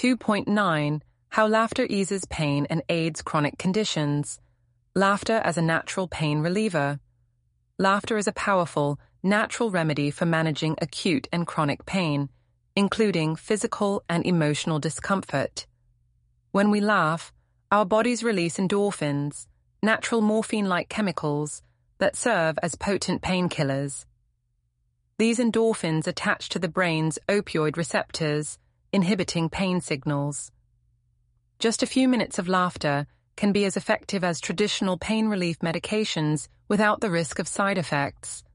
2.9 How Laughter Eases Pain and Aids Chronic Conditions. Laughter as a Natural Pain Reliever. Laughter is a powerful, natural remedy for managing acute and chronic pain, including physical and emotional discomfort. When we laugh, our bodies release endorphins, natural morphine-like chemicals that serve as potent painkillers. These endorphins attach to the brain's opioid receptors, inhibiting pain signals. Just a few minutes of laughter can be as effective as traditional pain relief medications without the risk of side effects.